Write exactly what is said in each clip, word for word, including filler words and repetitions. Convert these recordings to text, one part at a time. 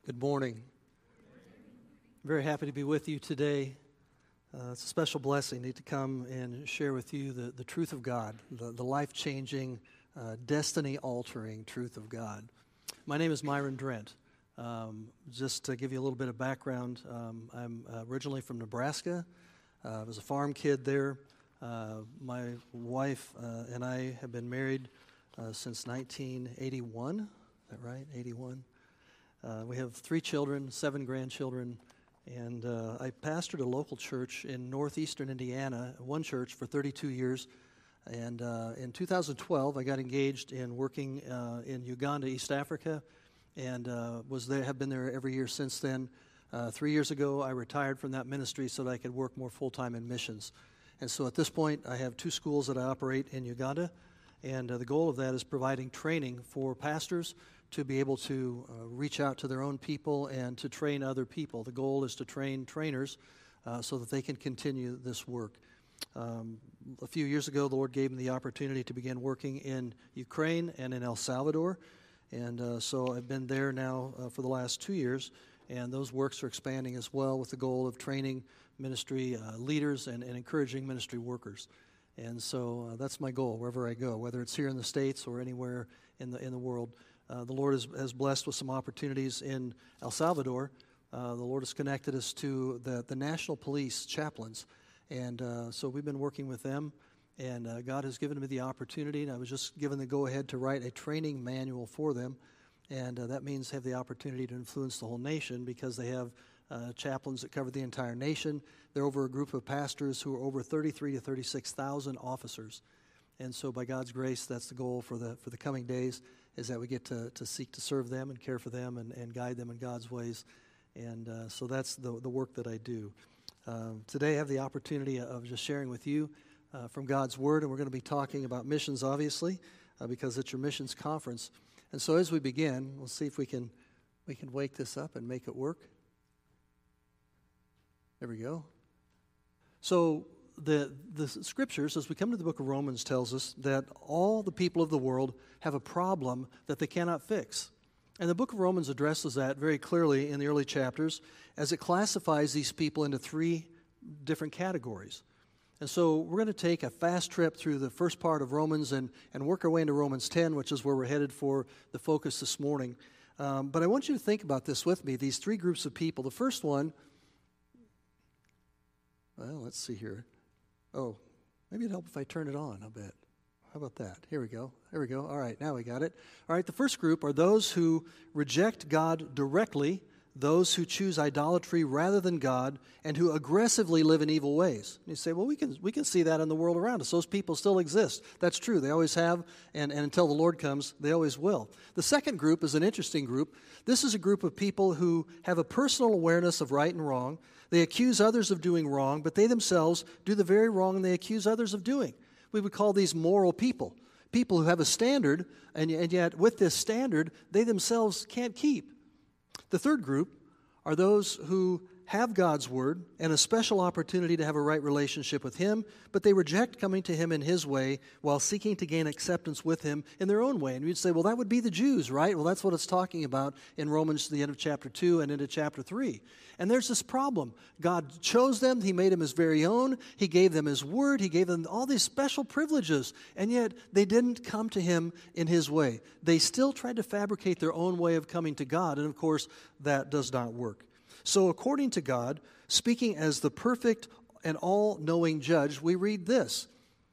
Good morning. Very happy to be with you today. Uh, it's a special blessing to come and share with you the, the truth of God, the, the life-changing, uh, destiny-altering truth of God. My name is Myron Drent. Um, just to give you a little bit of background, um, I'm originally from Nebraska. Uh, I was a farm kid there. Uh, my wife uh, and I have been married uh, since nineteen eighty-one. Is that right? eighty-one? Uh, we have three children, seven grandchildren, and uh, I pastored a local church in northeastern Indiana, one church for thirty-two years. And uh, in two thousand twelve, I got engaged in working uh, in Uganda, East Africa, and uh, was there. Have been there every year since then. Uh, three years ago, I retired from that ministry so that I could work more full-time in missions. And so at this point, I have two schools that I operate in Uganda, and uh, the goal of that is providing training for pastors to be able to uh, reach out to their own people and to train other people. The goal is to train trainers uh, so that they can continue this work. Um, a few years ago, the Lord gave me the opportunity to begin working in Ukraine and in El Salvador. And uh, so I've been there now uh, for the last two years, and those works are expanding as well with the goal of training ministry uh, leaders and, and encouraging ministry workers. And so uh, that's my goal wherever I go, whether it's here in the States or anywhere in the in the world. Uh, the Lord has, has blessed with some opportunities in El Salvador. Uh, the Lord has connected us to the, the National Police chaplains. And uh, so we've been working with them. And uh, God has given me the opportunity. And I was just given the go-ahead to write a training manual for them. And uh, that means have the opportunity to influence the whole nation because they have uh, chaplains that cover the entire nation. They're over a group of pastors who are over thirty-three to thirty-six thousand officers. And so by God's grace, that's the goal for the for the coming days, is that we get to, to seek to serve them and care for them and, and guide them in God's ways. And uh, so that's the, the work that I do. Um, today I have the opportunity of just sharing with you uh, from God's Word, and we're going to be talking about missions, obviously, uh, because it's your missions conference. And so as we begin, we'll see if we can we can wake this up and make it work. There we go. So The, the scriptures, as we come to the book of Romans, tells us that all the people of the world have a problem that they cannot fix. And the book of Romans addresses that very clearly in the early chapters as it classifies these people into three different categories. And so we're going to take a fast trip through the first part of Romans and, and work our way into Romans ten, which is where we're headed for the focus this morning. Um, but I want you to think about this with me, these three groups of people. The first one, well, let's see here. Oh, maybe it'd help if I turn it on, I'll bet. How about that? Here we go. There we go. All right, now we got it. All right, the first group are those who reject God directly, those who choose idolatry rather than God, and who aggressively live in evil ways. And you say, well, we can we can see that in the world around us. Those people still exist. That's true. They always have, and, and until the Lord comes, they always will. The second group is an interesting group. This is a group of people who have a personal awareness of right and wrong. They accuse others of doing wrong, but they themselves do the very wrong they accuse others of doing. We would call these moral people, people who have a standard, and, and yet with this standard, they themselves can't keep. The third group are those who have God's Word and a special opportunity to have a right relationship with Him, but they reject coming to Him in His way while seeking to gain acceptance with Him in their own way. And you'd say, well, that would be the Jews, right? Well, that's what it's talking about in Romans, the end of chapter two and into chapter three. And there's this problem. God chose them. He made them His very own. He gave them His Word. He gave them all these special privileges, and yet they didn't come to Him in His way. They still tried to fabricate their own way of coming to God, and of course, that does not work. So according to God, speaking as the perfect and all-knowing judge, we read this: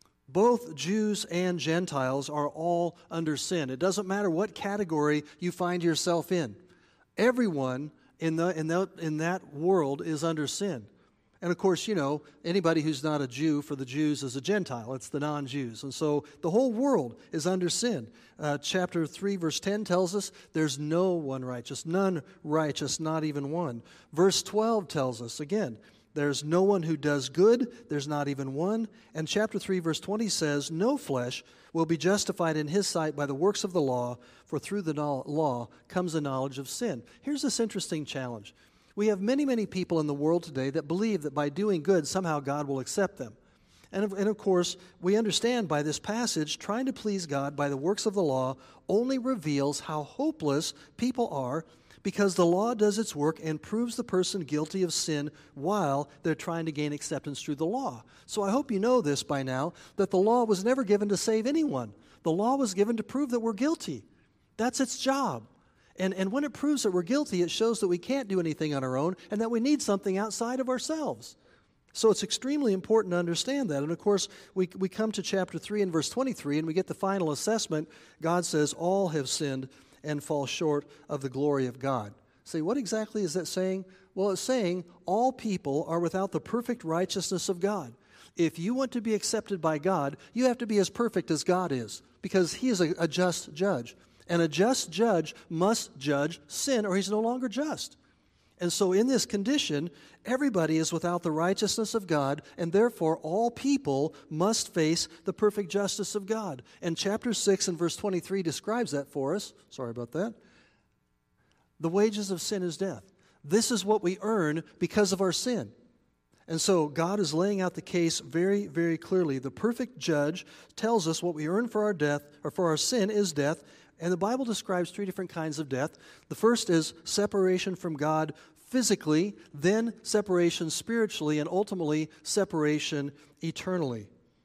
both Jews and Gentiles are all under sin. It doesn't matter what category you find yourself in. Everyone in the in that in that world is under sin. And of course, you know, anybody who's not a Jew, for the Jews, is a Gentile. It's the non-Jews. And so the whole world is under sin. Uh, chapter three, verse ten tells us there's no one righteous, none righteous, not even one. Verse twelve tells us, again, there's no one who does good, there's not even one. And chapter three, verse twenty says, no flesh will be justified in His sight by the works of the law, for through the law comes the knowledge of sin. Here's this interesting challenge. We have many, many people in the world today that believe that by doing good, somehow God will accept them. And of, and of course, we understand by this passage, trying to please God by the works of the law only reveals how hopeless people are because the law does its work and proves the person guilty of sin while they're trying to gain acceptance through the law. So I hope you know this by now, that the law was never given to save anyone. The law was given to prove that we're guilty. That's its job. And, and when it proves that we're guilty, it shows that we can't do anything on our own and that we need something outside of ourselves. So it's extremely important to understand that. And of course, we, we come to chapter three and verse twenty-three, and we get the final assessment. God says, all have sinned and fall short of the glory of God. Say, what exactly is that saying? Well, it's saying all people are without the perfect righteousness of God. If you want to be accepted by God, you have to be as perfect as God is, because He is a, a just judge. And a just judge must judge sin, or he's no longer just. And so in this condition, everybody is without the righteousness of God, and therefore all people must face the perfect justice of God. And chapter six and verse twenty-three describes that for us. Sorry about that. The wages of sin is death. This is what we earn because of our sin. And so God is laying out the case very, very clearly. The perfect judge tells us what we earn for our death, or for our sin, is death. And the Bible describes three different kinds of death. The first is separation from God physically, then separation spiritually, and ultimately separation eternally.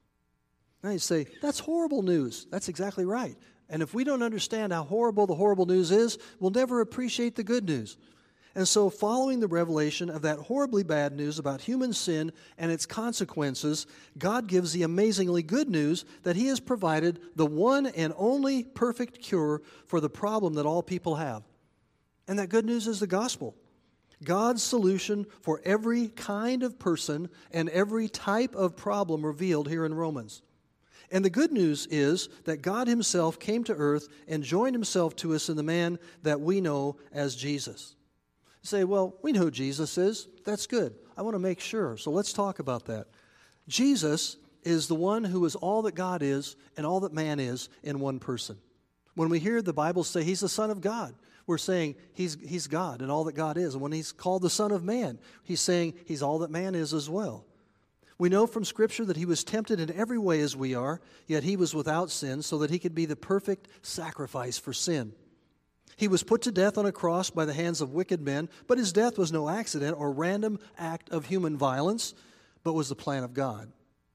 Now you say, that's horrible news. That's exactly right. And if we don't understand how horrible the horrible news is, we'll never appreciate the good news. And so following the revelation of that horribly bad news about human sin and its consequences, God gives the amazingly good news that He has provided the one and only perfect cure for the problem that all people have. And that good news is the gospel. God's solution for every kind of person and every type of problem revealed here in Romans. And the good news is that God Himself came to earth and joined Himself to us in the man that we know as Jesus. You say, well, we know who Jesus is. That's good. I want to make sure. So let's talk about that. Jesus is the one who is all that God is and all that man is in one person. When we hear the Bible say He's the Son of God, we're saying he's, he's God and all that God is. And when He's called the Son of Man, He's saying He's all that man is as well. We know from Scripture that He was tempted in every way as we are, yet He was without sin so that He could be the perfect sacrifice for sin. He was put to death on a cross by the hands of wicked men, but His death was no accident or random act of human violence, but was the plan of God.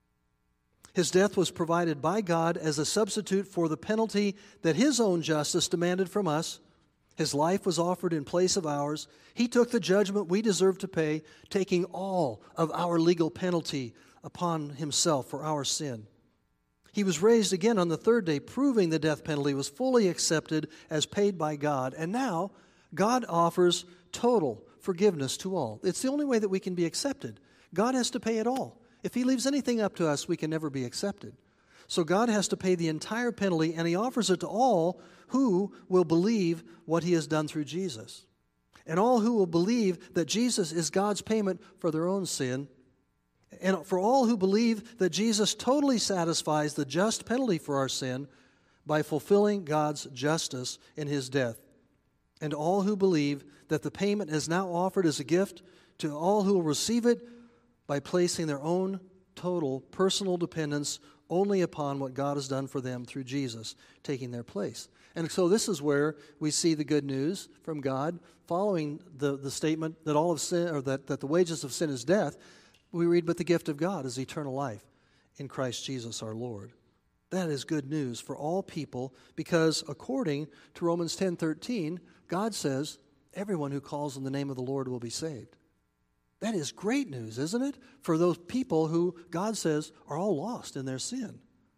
His death was provided by God as a substitute for the penalty that His own justice demanded from us. His life was offered in place of ours. He took the judgment we deserve to pay, taking all of our legal penalty upon Himself for our sin. He was raised again on the third day, proving the death penalty was fully accepted as paid by God. And now, God offers total forgiveness to all. It's the only way that we can be accepted. God has to pay it all. If He leaves anything up to us, we can never be accepted. So God has to pay the entire penalty, and He offers it to all who will believe what He has done through Jesus. And all who will believe that Jesus is God's payment for their own sin. And for all who believe that Jesus totally satisfies the just penalty for our sin by fulfilling God's justice in His death. And all who believe that the payment is now offered as a gift to all who will receive it by placing their own total personal dependence only upon what God has done for them through Jesus taking their place. And so this is where we see the good news from God following the, the statement that all of sin, or that, that the wages of sin is death. We read, but the gift of God is eternal life in Christ Jesus our Lord. That is good news for all people, because according to Romans ten thirteen, God says everyone who calls on the name of the Lord will be saved. That is great news, isn't it? For those people who God says are all lost in their sin.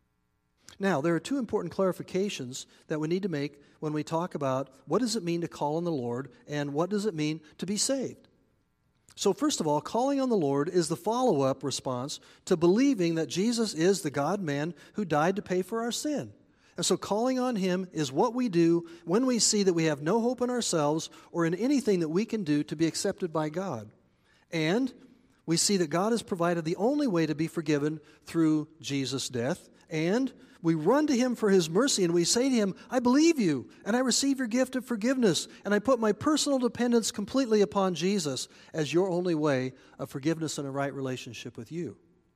Now, there are two important clarifications that we need to make when we talk about what does it mean to call on the Lord and what does it mean to be saved. So first of all, calling on the Lord is the follow-up response to believing that Jesus is the God-man who died to pay for our sin. And so calling on Him is what we do when we see that we have no hope in ourselves or in anything that we can do to be accepted by God. And we see that God has provided the only way to be forgiven through Jesus' death. And we run to Him for His mercy and we say to Him, I believe You and I receive Your gift of forgiveness and I put my personal dependence completely upon Jesus as Your only way of forgiveness and a right relationship with You.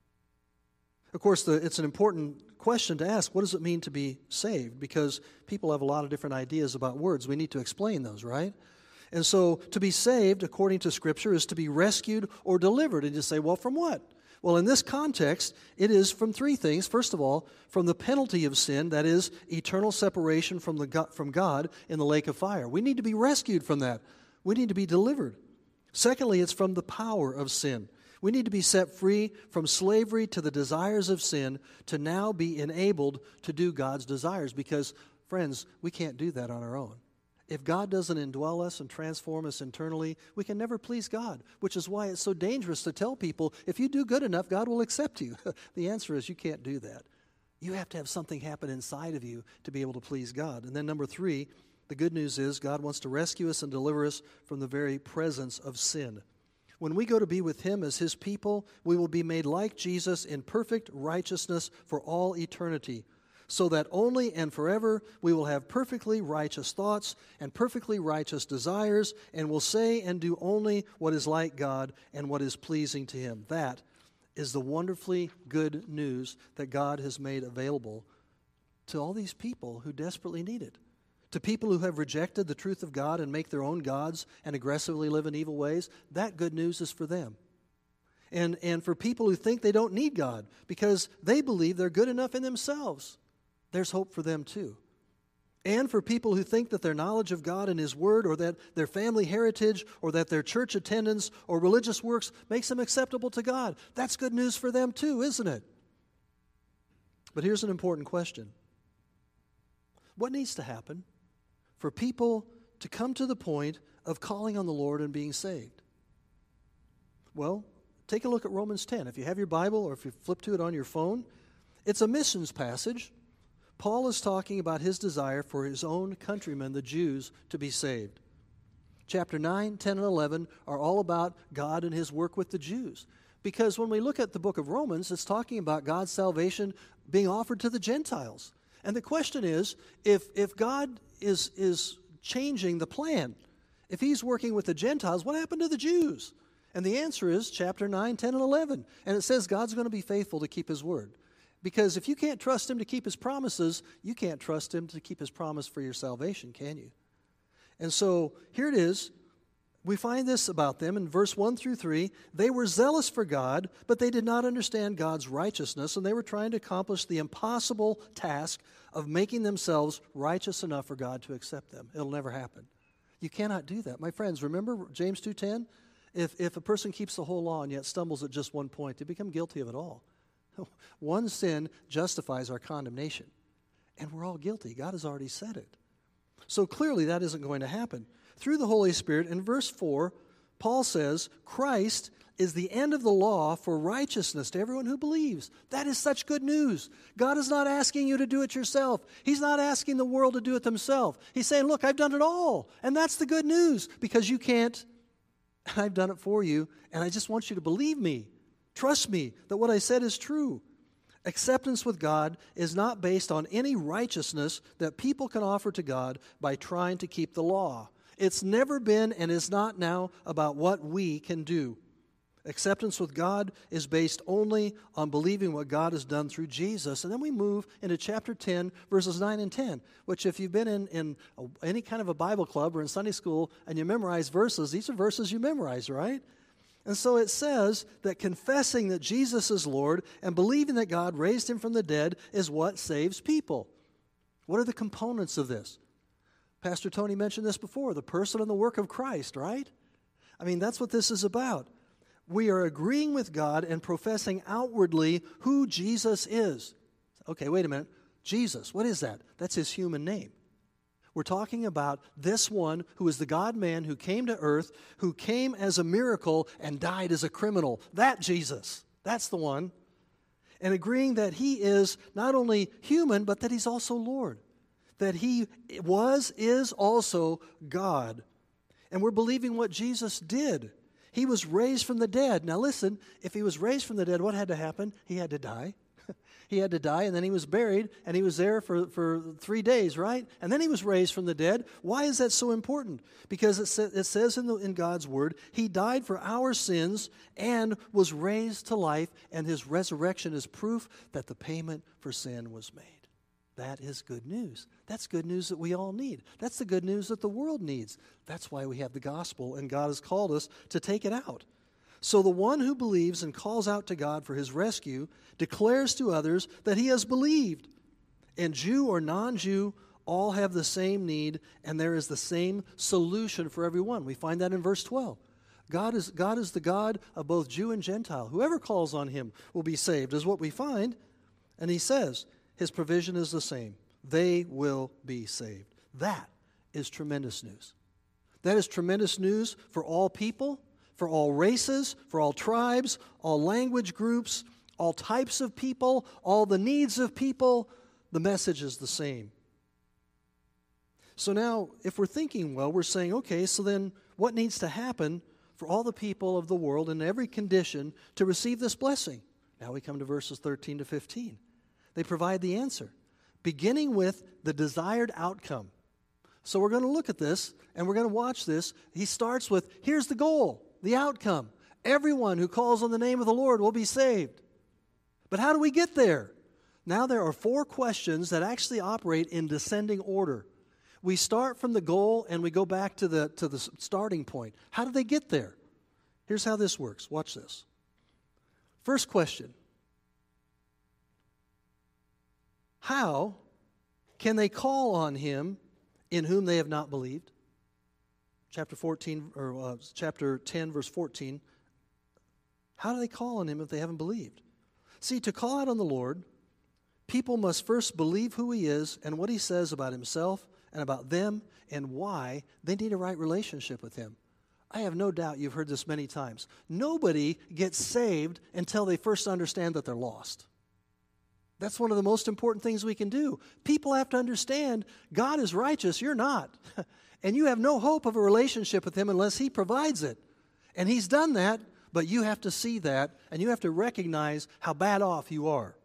Of course, the, it's an important question to ask, what does it mean to be saved? Because people have a lot of different ideas about words. We need to explain those, right? And so to be saved, according to Scripture, is to be rescued or delivered. And you say, well, from what? Well, in this context, it is from three things. First of all, from the penalty of sin, that is, eternal separation from, the God, from God in the lake of fire. We need to be rescued from that. We need to be delivered. Secondly, it's from the power of sin. We need to be set free from slavery to the desires of sin to now be enabled to do God's desires. Because, friends, we can't do that on our own. If God doesn't indwell us and transform us internally, we can never please God, which is why it's so dangerous to tell people, if you do good enough, God will accept you. The answer is you can't do that. You have to have something happen inside of you to be able to please God. And then number three, the good news is God wants to rescue us and deliver us from the very presence of sin. When we go to be with Him as His people, we will be made like Jesus in perfect righteousness for all eternity, so that only and forever we will have perfectly righteous thoughts and perfectly righteous desires, and will say and do only what is like God and what is pleasing to Him. That is the wonderfully good news that God has made available to all these people who desperately need it. To people who have rejected the truth of God and make their own gods and aggressively live in evil ways, that good news is for them. And, and for people who think they don't need God because they believe they're good enough in themselves, there's hope for them too. And for people who think that their knowledge of God and His Word, or that their family heritage, or that their church attendance or religious works makes them acceptable to God, that's good news for them too, isn't it? But here's an important question. What needs to happen for people to come to the point of calling on the Lord and being saved? Well, take a look at Romans ten. If you have your Bible or if you flip to it on your phone, it's a missions passage. Paul is talking about his desire for his own countrymen, the Jews, to be saved. Chapter nine, ten, and eleven are all about God and His work with the Jews. Because when we look at the book of Romans, it's talking about God's salvation being offered to the Gentiles. And the question is, if, if God is, is changing the plan, if He's working with the Gentiles, what happened to the Jews? And the answer is chapter nine, ten, and eleven. And it says God's going to be faithful to keep His word. Because if you can't trust Him to keep His promises, you can't trust Him to keep His promise for your salvation, can you? And so here it is. We find this about them in verse one through three. They were zealous for God, but they did not understand God's righteousness, and they were trying to accomplish the impossible task of making themselves righteous enough for God to accept them. It'll never happen. You cannot do that. My friends, remember James two ten? If, if a person keeps the whole law and yet stumbles at just one point, they become guilty of it all. One sin justifies our condemnation, and we're all guilty. God has already said it. So clearly that isn't going to happen. Through the Holy Spirit, in verse four, Paul says, Christ is the end of the law for righteousness to everyone who believes. That is such good news. God is not asking you to do it yourself. He's not asking the world to do it themselves. He's saying, look, I've done it all, and that's the good news, because you can't. I've done it for you, and I just want you to believe me. Trust me that what I said is true. Acceptance with God is not based on any righteousness that people can offer to God by trying to keep the law. It's never been and is not now about what we can do. Acceptance with God is based only on believing what God has done through Jesus. And then we move into chapter ten, verses nine and ten, which if you've been in, in a, any kind of a Bible club or in Sunday school and you memorize verses, these are verses you memorize, right? And so it says that confessing that Jesus is Lord and believing that God raised Him from the dead is what saves people. What are the components of this? Pastor Tony mentioned this before, the person and the work of Christ, right? I mean, that's what this is about. We are agreeing with God and professing outwardly who Jesus is. Okay, wait a minute. Jesus, what is that? That's His human name. We're talking about this one who is the God-man who came to earth, who came as a miracle and died as a criminal. That Jesus, that's the one. And agreeing that He is not only human, but that He's also Lord. That He was, is also God. And we're believing what Jesus did. He was raised from the dead. Now listen, if He was raised from the dead, what had to happen? He had to die. He had to die, and then He was buried, and He was there for, for three days, right? And then He was raised from the dead. Why is that so important? Because it, sa- it says in, the, in God's Word, He died for our sins and was raised to life, and His resurrection is proof that the payment for sin was made. That is good news. That's good news that we all need. That's the good news that the world needs. That's why we have the gospel, and God has called us to take it out. So the one who believes and calls out to God for his rescue declares to others that he has believed. And Jew or non-Jew all have the same need, and there is the same solution for everyone. We find that in verse twelve. God is, God is the God of both Jew and Gentile. Whoever calls on him will be saved, is what we find. And he says, his provision is the same. They will be saved. That is tremendous news. That is tremendous news for all people, for all races, for all tribes, all language groups, all types of people, all the needs of people. The message is the same. So now, if we're thinking well, we're saying, okay, so then what needs to happen for all the people of the world in every condition to receive this blessing? Now we come to verses thirteen to fifteen. They provide the answer, beginning with the desired outcome. So we're going to look at this, and we're going to watch this. He starts with, here's the goal, the outcome. Everyone who calls on the name of the Lord will be saved. But how do we get there? Now there are four questions that actually operate in descending order. We start from the goal and we go back to the, to the starting point. How do they get there? Here's how this works. Watch this. First question. How can they call on him in whom they have not believed? Chapter fourteen, or uh, chapter ten, verse fourteen. How do they call on him if they haven't believed? See, to call out on the Lord, people must first believe who he is and what he says about himself and about them and why they need a right relationship with him. I have no doubt you've heard this many times. Nobody gets saved until they first understand that they're lost. That's one of the most important things we can do. People have to understand God is righteous, you're not. And you have no hope of a relationship with him unless he provides it. And he's done that, but you have to see that, and you have to recognize how bad off you are.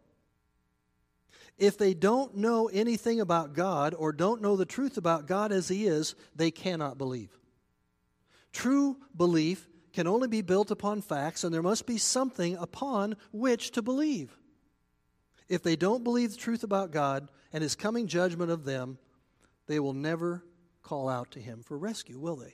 If they don't know anything about God or don't know the truth about God as he is, they cannot believe. True belief can only be built upon facts, and there must be something upon which to believe. If they don't believe the truth about God and his coming judgment of them, they will never call out to him for rescue, will they?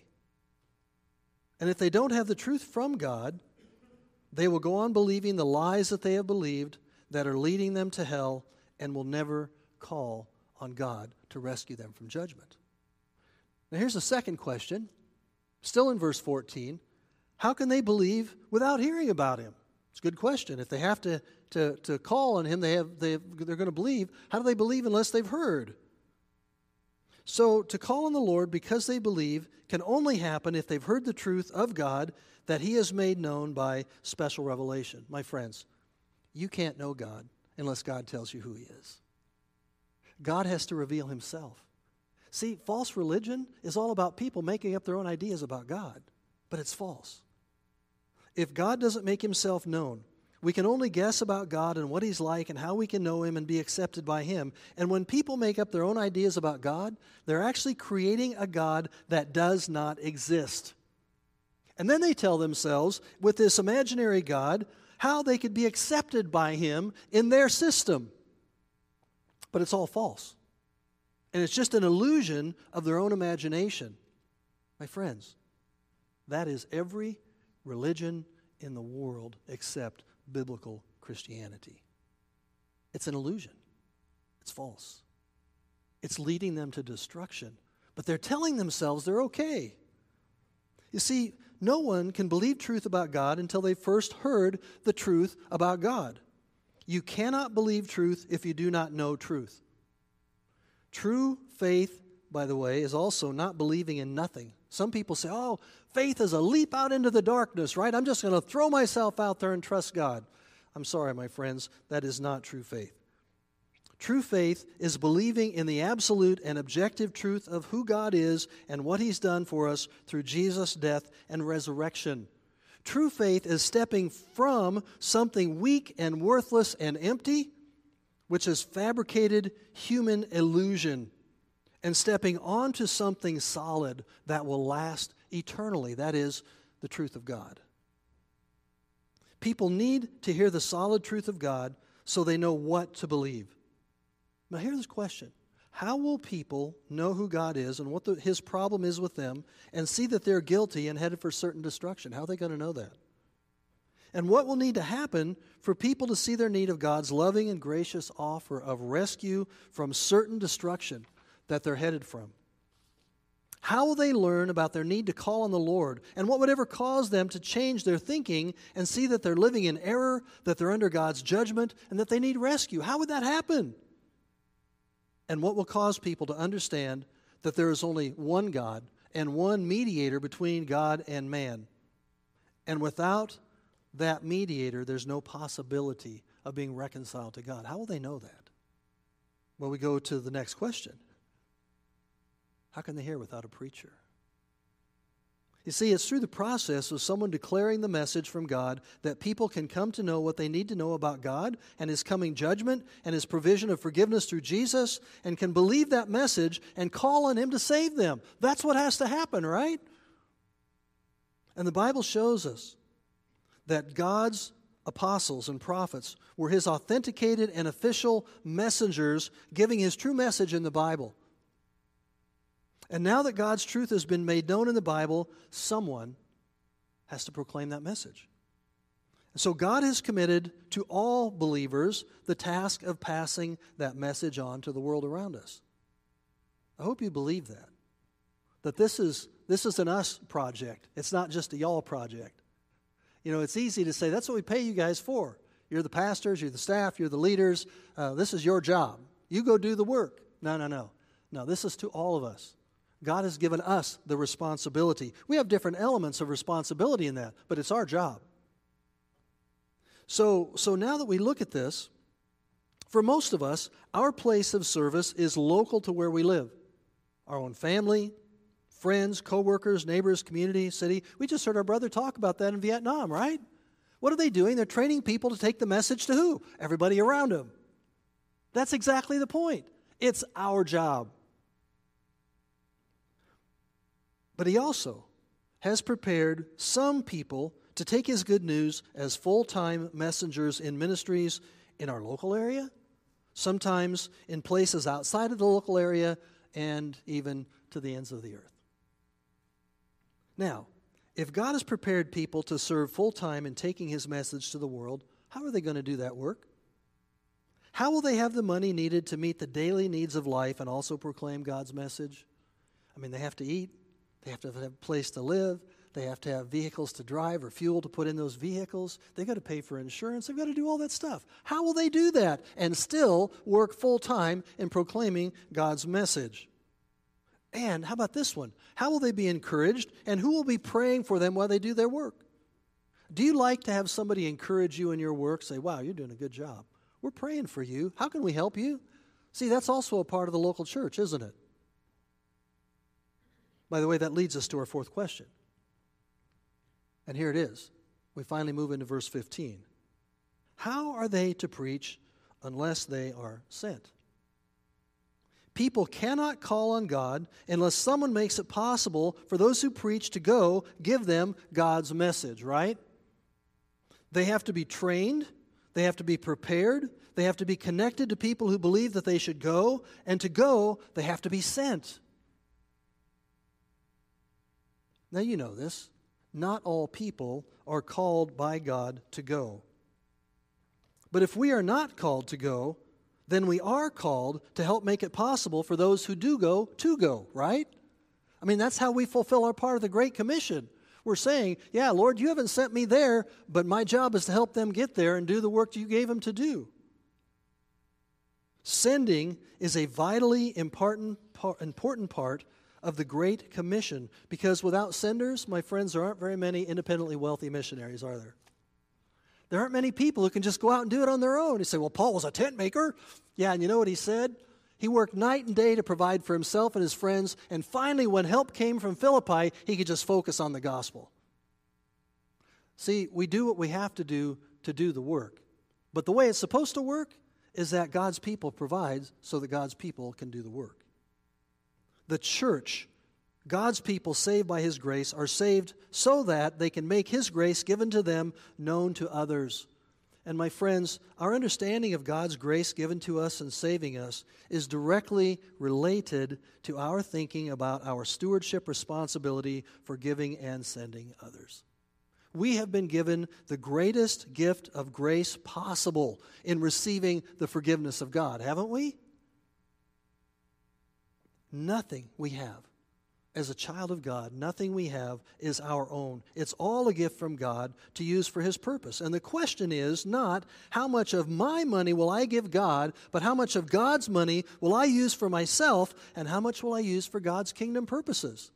And if they don't have the truth from God, they will go on believing the lies that they have believed that are leading them to hell and will never call on God to rescue them from judgment. Now here's the second question, still in verse fourteen. How can they believe without hearing about him? It's a good question. If they have to, to, to call on him, they have, they have, they're going to believe. How do they believe unless they've heard? So to call on the Lord because they believe can only happen if they've heard the truth of God that he has made known by special revelation. My friends, you can't know God unless God tells you who he is. God has to reveal himself. See, false religion is all about people making up their own ideas about God, but it's false. If God doesn't make himself known, we can only guess about God and what he's like and how we can know him and be accepted by him. And when people make up their own ideas about God, they're actually creating a God that does not exist. And then they tell themselves, with this imaginary God, how they could be accepted by him in their system. But it's all false. And it's just an illusion of their own imagination. My friends, that is every religion in the world except biblical Christianity. It's an illusion. It's false. It's leading them to destruction. But they're telling themselves they're okay. You see, no one can believe truth about God until they first heard the truth about God. You cannot believe truth if you do not know truth. True faith, by the way, is also not believing in nothing. Some people say, oh, faith is a leap out into the darkness, right? I'm just going to throw myself out there and trust God. I'm sorry, my friends, that is not true faith. True faith is believing in the absolute and objective truth of who God is and what he's done for us through Jesus' death and resurrection. True faith is stepping from something weak and worthless and empty, which is fabricated human illusion, and stepping onto something solid that will last eternally. That is the truth of God. People need to hear the solid truth of God so they know what to believe. Now here's this question. How will people know who God is and what the, His problem is with them and see that they're guilty and headed for certain destruction? How are they going to know that? And what will need to happen for people to see their need of God's loving and gracious offer of rescue from certain destruction that they're headed from? How will they learn about their need to call on the Lord? And what would ever cause them to change their thinking and see that they're living in error, that they're under God's judgment, and that they need rescue? How would that happen? And what will cause people to understand that there is only one God and one mediator between God and man? And without that mediator, there's no possibility of being reconciled to God. How will they know that? Well, we go to the next question. How can they hear without a preacher? You see, it's through the process of someone declaring the message from God that people can come to know what they need to know about God and His coming judgment and His provision of forgiveness through Jesus, and can believe that message and call on Him to save them. That's what has to happen, right? And the Bible shows us that God's apostles and prophets were His authenticated and official messengers giving His true message in the Bible. And now that God's truth has been made known in the Bible, someone has to proclaim that message. And so God has committed to all believers the task of passing that message on to the world around us. I hope you believe that. That this is, this is an us project. It's not just a y'all project. You know, it's easy to say, that's what we pay you guys for. You're the pastors, you're the staff, you're the leaders. Uh, this is your job. You go do the work. No, no, no. No, this is to all of us. God has given us the responsibility. We have different elements of responsibility in that, but it's our job. So, so now that we look at this, for most of us, our place of service is local to where we live. Our own family, friends, co-workers, neighbors, community, city. We just heard our brother talk about that in Vietnam, right? What are they doing? They're training people to take the message to who? Everybody around them. That's exactly the point. It's our job. But He also has prepared some people to take His good news as full-time messengers in ministries in our local area, sometimes in places outside of the local area, and even to the ends of the earth. Now, if God has prepared people to serve full-time in taking His message to the world, how are they going to do that work? How will they have the money needed to meet the daily needs of life and also proclaim God's message? I mean, they have to eat. They have to have a place to live. They have to have vehicles to drive or fuel to put in those vehicles. They've got to pay for insurance. They've got to do all that stuff. How will they do that and still work full-time in proclaiming God's message? And how about this one? How will they be encouraged, and who will be praying for them while they do their work? Do you like to have somebody encourage you in your work, say, wow, you're doing a good job. We're praying for you. How can we help you? See, that's also a part of the local church, isn't it? By the way, that leads us to our fourth question. And here it is. We finally move into verse fifteen. How are they to preach unless they are sent? People cannot call on God unless someone makes it possible for those who preach to go give them God's message, right? They have to be trained. They have to be prepared. They have to be connected to people who believe that they should go. And to go, they have to be sent. Now you know this. Not all people are called by God to go. But if we are not called to go, then we are called to help make it possible for those who do go to go, right? I mean, that's how we fulfill our part of the Great Commission. We're saying, yeah, Lord, you haven't sent me there, but my job is to help them get there and do the work you gave them to do. Sending is a vitally important important part of the Great Commission, because without senders, my friends, there aren't very many independently wealthy missionaries, are there? There aren't many people who can just go out and do it on their own. You say, well, Paul was a tent maker. Yeah, and you know what he said? He worked night and day to provide for himself and his friends, and finally, when help came from Philippi, he could just focus on the gospel. See, we do what we have to do to do the work. But the way it's supposed to work is that God's people provide so that God's people can do the work. The church, God's people saved by His grace, are saved so that they can make His grace given to them known to others. And my friends, our understanding of God's grace given to us and saving us is directly related to our thinking about our stewardship responsibility for giving and sending others. We have been given the greatest gift of grace possible in receiving the forgiveness of God, haven't we? Nothing we have as a child of God, nothing we have is our own. It's all a gift from God to use for His purpose. And the question is not how much of my money will I give God, but how much of God's money will I use for myself, and how much will I use for God's kingdom purposes?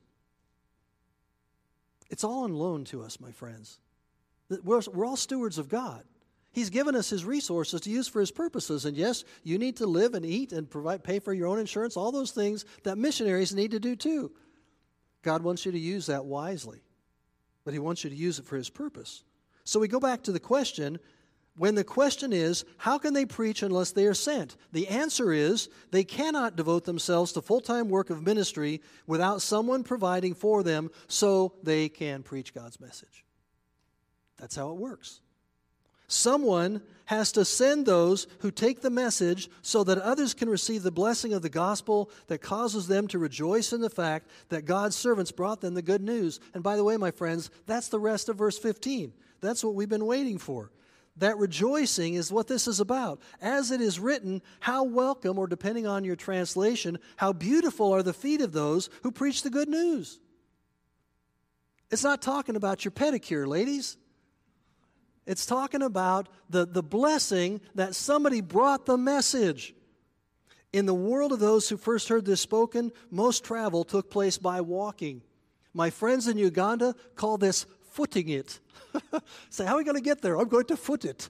It's all on loan to us, my friends. We're, we're all stewards of God. He's given us His resources to use for His purposes. And yes, you need to live and eat and provide, pay for your own insurance, all those things that missionaries need to do too. God wants you to use that wisely, but He wants you to use it for His purpose. So we go back to the question, when the question is, how can they preach unless they are sent? The answer is, they cannot devote themselves to full-time work of ministry without someone providing for them so they can preach God's message. That's how it works. Someone has to send those who take the message so that others can receive the blessing of the gospel that causes them to rejoice in the fact that God's servants brought them the good news. And by the way, my friends, that's the rest of verse fifteen. That's what we've been waiting for. That rejoicing is what this is about. As it is written, how welcome, or depending on your translation, how beautiful are the feet of those who preach the good news. It's not talking about your pedicure, ladies. It's talking about the, the blessing that somebody brought the message. In the world of those who first heard this spoken, most travel took place by walking. My friends in Uganda call this footing it. Say, how are we going to get there? I'm going to foot it.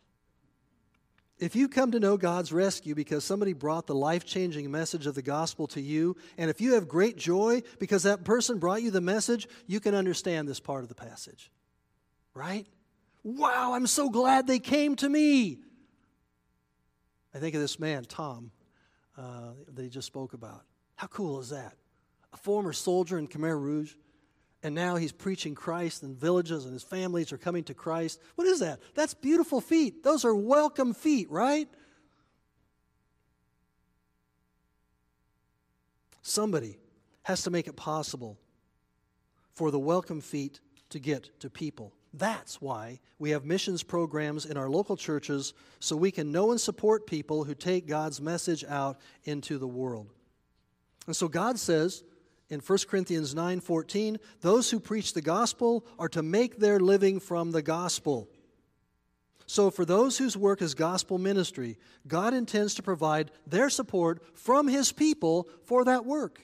If you come to know God's rescue because somebody brought the life-changing message of the gospel to you, and if you have great joy because that person brought you the message, you can understand this part of the passage. Right? Wow, I'm so glad they came to me. I think of this man, Tom, uh, that he just spoke about. How cool is that? A former soldier in Khmer Rouge, and now he's preaching Christ in villages, and his families are coming to Christ. What is that? That's beautiful feet. Those are welcome feet, right? Somebody has to make it possible for the welcome feet to get to people. That's why we have missions programs in our local churches, so we can know and support people who take God's message out into the world. And so God says in First Corinthians nine fourteen, those who preach the gospel are to make their living from the gospel. So for those whose work is gospel ministry, God intends to provide their support from His people for that work.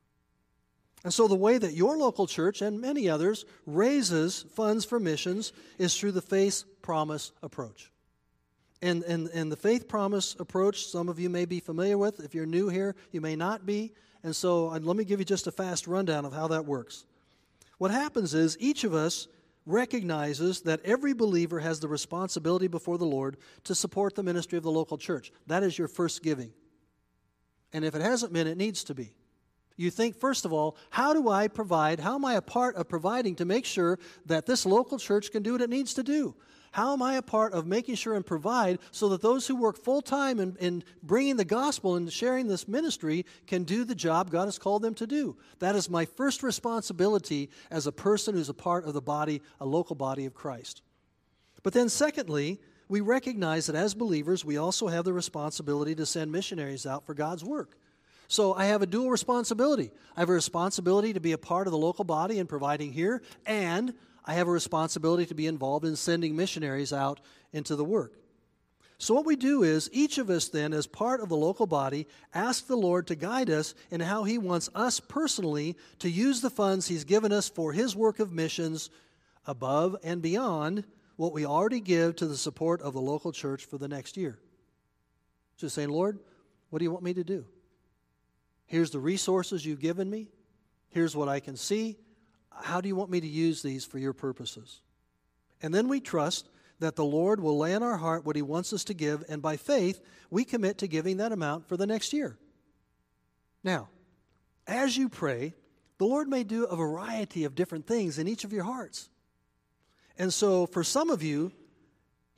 And so the way that your local church and many others raises funds for missions is through the faith promise approach. And, and, and the faith promise approach, some of you may be familiar with. If you're new here, you may not be. And so uh, let me give you just a fast rundown of how that works. What happens is each of us recognizes that every believer has the responsibility before the Lord to support the ministry of the local church. That is your first giving. And if it hasn't been, it needs to be. You think, first of all, how do I provide, how am I a part of providing to make sure that this local church can do what it needs to do? How am I a part of making sure and provide so that those who work full-time in, in bringing the gospel and sharing this ministry can do the job God has called them to do? That is my first responsibility as a person who's a part of the body, a local body of Christ. But then secondly, we recognize that as believers, we also have the responsibility to send missionaries out for God's work. So I have a dual responsibility. I have a responsibility to be a part of the local body and providing here, and I have a responsibility to be involved in sending missionaries out into the work. So what we do is, each of us then, as part of the local body, ask the Lord to guide us in how He wants us personally to use the funds He's given us for His work of missions above and beyond what we already give to the support of the local church for the next year. Just saying, Lord, what do you want me to do? Here's the resources you've given me. Here's what I can see. How do you want me to use these for your purposes? And then we trust that the Lord will lay on our heart what He wants us to give, and by faith, we commit to giving that amount for the next year. Now, as you pray, the Lord may do a variety of different things in each of your hearts. And so for some of you,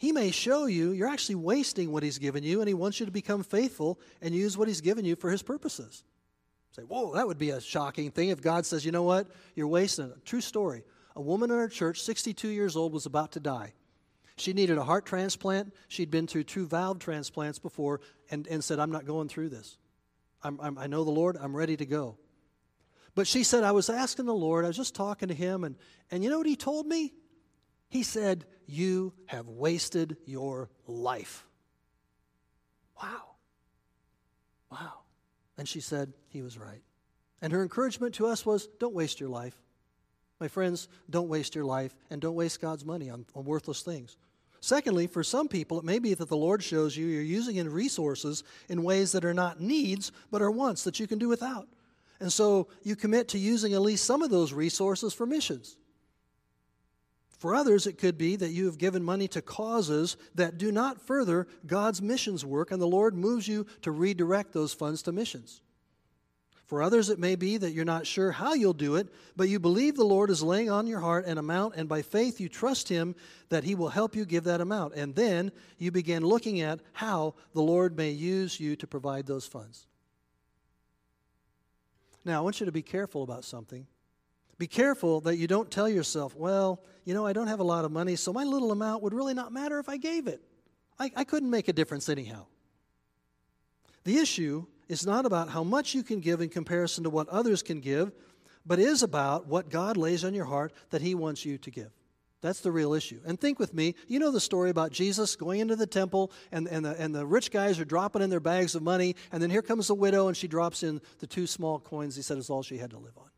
He may show you you're actually wasting what He's given you, and He wants you to become faithful and use what He's given you for His purposes. Say, whoa, that would be a shocking thing if God says, you know what, you're wasting it. True story. A woman in our church, sixty-two years old, was about to die. She needed a heart transplant. She'd been through two valve transplants before and, and said, I'm not going through this. I'm, I'm, I know the Lord. I'm ready to go. But she said, I was asking the Lord, I was just talking to Him, and, and you know what He told me? He said, you have wasted your life. Wow. Wow. And she said, He was right. And her encouragement to us was, don't waste your life. My friends, don't waste your life, and don't waste God's money on, on worthless things. Secondly, for some people, it may be that the Lord shows you you're using in resources in ways that are not needs, but are wants that you can do without. And so you commit to using at least some of those resources for missions. For others, it could be that you have given money to causes that do not further God's missions work, and the Lord moves you to redirect those funds to missions. For others, it may be that you're not sure how you'll do it, but you believe the Lord is laying on your heart an amount, and by faith you trust Him that He will help you give that amount. And then you begin looking at how the Lord may use you to provide those funds. Now, I want you to be careful about something. Be careful that you don't tell yourself, well, you know, I don't have a lot of money, so my little amount would really not matter if I gave it. I, I couldn't make a difference anyhow. The issue is not about how much you can give in comparison to what others can give, but is about what God lays on your heart that He wants you to give. That's the real issue. And think with me, you know the story about Jesus going into the temple, and, and, the, and the rich guys are dropping in their bags of money, and then here comes the widow, and she drops in the two small coins. He said it's all she had to live on.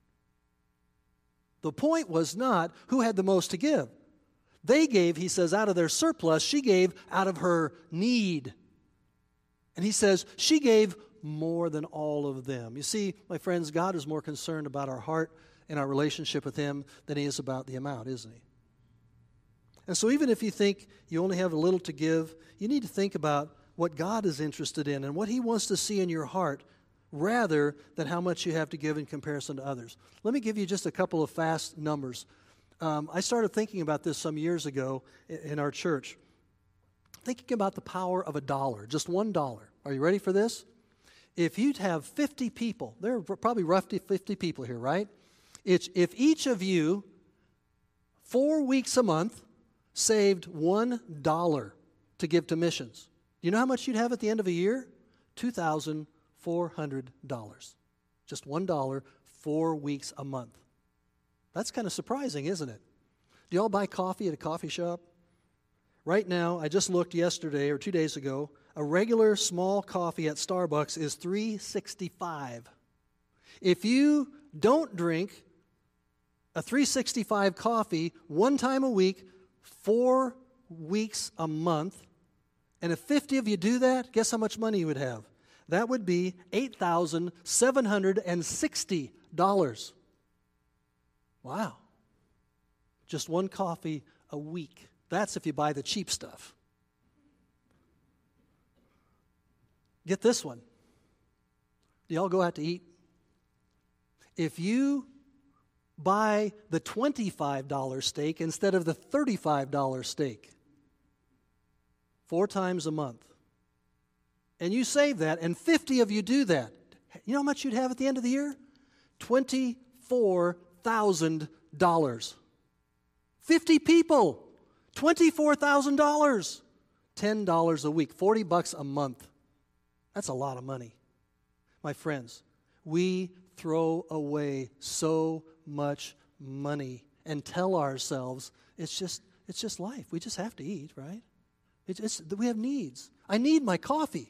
The point was not who had the most to give. They gave, he says, out of their surplus. She gave out of her need. And he says she gave more than all of them. You see, my friends, God is more concerned about our heart and our relationship with Him than He is about the amount, isn't He? And so even if you think you only have a little to give, you need to think about what God is interested in and what He wants to see in your heart rather than how much you have to give in comparison to others. Let me give you just a couple of fast numbers. Um, I started thinking about this some years ago in our church, thinking about the power of a dollar, just one dollar. Are you ready for this? If you'd have fifty people, there are probably roughly fifty people here, right? It's, if each of you, four weeks a month, saved one dollar to give to missions, do you know how much you'd have at the end of a year? two thousand four hundred dollars. Just one dollar, four weeks a month. That's kind of surprising, isn't it? Do y'all buy coffee at a coffee shop? Right now, I just looked yesterday or two days ago, a regular small coffee at Starbucks is three dollars and sixty-five cents. If you don't drink a three dollars and sixty-five cents coffee one time a week, four weeks a month, and if fifty of you do that, guess how much money you would have? That would be eight thousand seven hundred sixty dollars. Wow. Just one coffee a week. That's if you buy the cheap stuff. Get this one. Do y'all go out to eat? If you buy the twenty-five dollars steak instead of the thirty-five dollars steak four times a month, and you save that, and fifty of you do that, you know how much you'd have at the end of the year? twenty-four thousand dollars. fifty people, twenty-four thousand dollars. ten dollars a week, forty bucks a month. That's a lot of money. My friends, we throw away so much money and tell ourselves it's just it's just life. We just have to eat, right? It's, it's, we have needs. I need my coffee.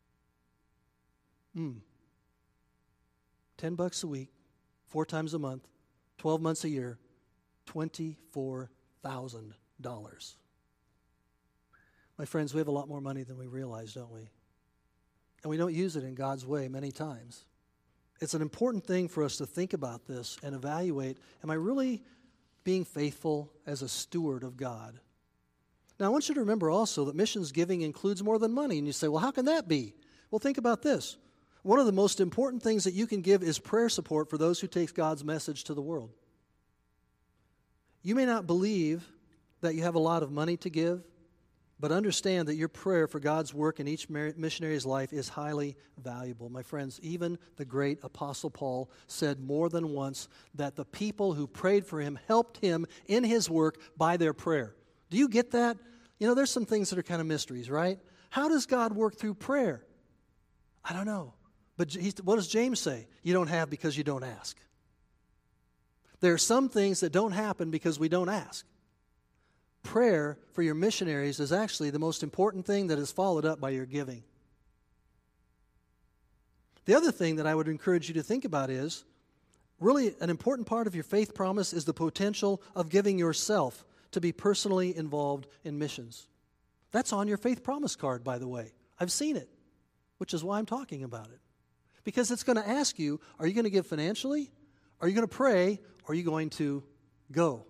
Hmm. Ten bucks a week, four times a month, twelve months a year, twenty-four thousand dollars. My friends, we have a lot more money than we realize, don't we? And we don't use it in God's way many times. It's an important thing for us to think about this and evaluate, am I really being faithful as a steward of God? Now, I want you to remember also that missions giving includes more than money. And you say, well, how can that be? Well, think about this. One of the most important things that you can give is prayer support for those who take God's message to the world. You may not believe that you have a lot of money to give, But understand that your prayer for God's work in each missionary's life is highly valuable. My friends, even the great Apostle Paul said more than once that the people who prayed for him helped him in his work by their prayer. Do you get that? You know, there's some things that are kind of mysteries, right? How does God work through prayer? I don't know. But he, what does James say? You don't have because you don't ask. There are some things that don't happen because we don't ask. Prayer for your missionaries is actually the most important thing that is followed up by your giving. The other thing that I would encourage you to think about is, really an important part of your faith promise is the potential of giving yourself to be personally involved in missions. That's on your faith promise card, by the way. I've seen it, which is why I'm talking about it. Because it's going to ask you, are you going to give financially? Are you going to pray? Or are you going to go?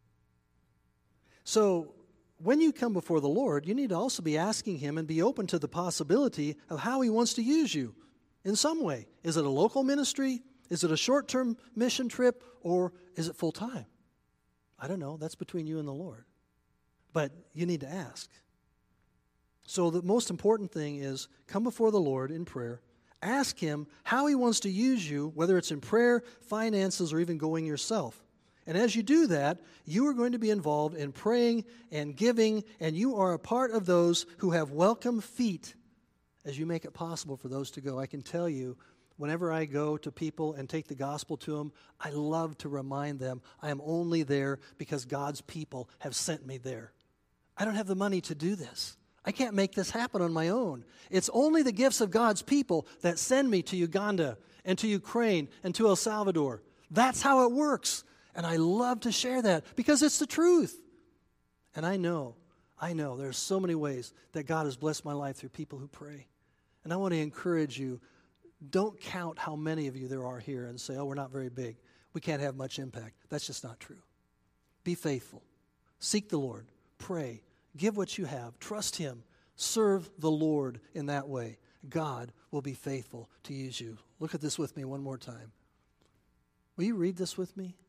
So when you come before the Lord, you need to also be asking Him and be open to the possibility of how He wants to use you in some way. Is it a local ministry? Is it a short-term mission trip? Or is it full-time? I don't know. That's between you and the Lord. But you need to ask. So the most important thing is come before the Lord in prayer. Ask Him how He wants to use you, whether it's in prayer, finances, or even going yourself. And as you do that, you are going to be involved in praying and giving, and you are a part of those who have welcome feet as you make it possible for those to go. I can tell you, whenever I go to people and take the gospel to them, I love to remind them I am only there because God's people have sent me there. I don't have the money to do this. I can't make this happen on my own. It's only the gifts of God's people that send me to Uganda and to Ukraine and to El Salvador. That's how it works. And I love to share that because it's the truth. And I know, I know there's so many ways that God has blessed my life through people who pray. And I want to encourage you, don't count how many of you there are here and say, oh, we're not very big. We can't have much impact. That's just not true. Be faithful. Seek the Lord. Pray. Give what you have. Trust Him. Serve the Lord in that way. God will be faithful to use you. Look at this with me one more time. Will you read this with me?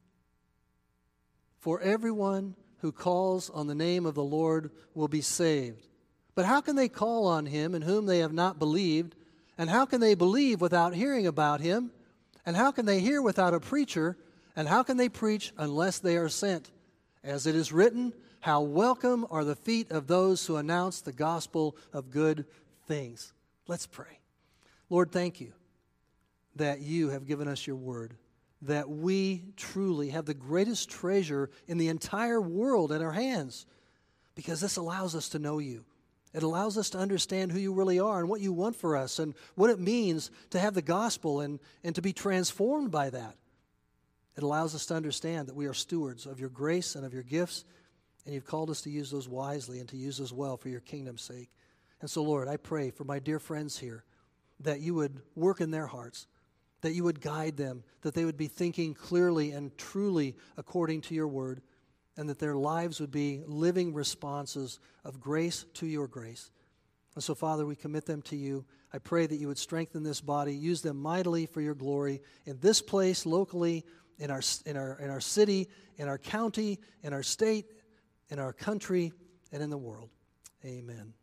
For everyone who calls on the name of the Lord will be saved. But how can they call on Him in whom they have not believed? And how can they believe without hearing about Him? And how can they hear without a preacher? And how can they preach unless they are sent? As it is written, how welcome are the feet of those who announce the gospel of good things. Let's pray. Lord, thank you that you have given us your word, that we truly have the greatest treasure in the entire world in our hands, because this allows us to know you. It allows us to understand who you really are and what you want for us and what it means to have the gospel and, and to be transformed by that. It allows us to understand that we are stewards of your grace and of your gifts, and you've called us to use those wisely and to use those well for your kingdom's sake. And so, Lord, I pray for my dear friends here that you would work in their hearts, that you would guide them, that they would be thinking clearly and truly according to your word, and that their lives would be living responses of grace to your grace. And so, Father, we commit them to you. I pray that you would strengthen this body, use them mightily for your glory in this place, locally, in our, in our, in our city, in our county, in our state, in our country, and in the world. Amen.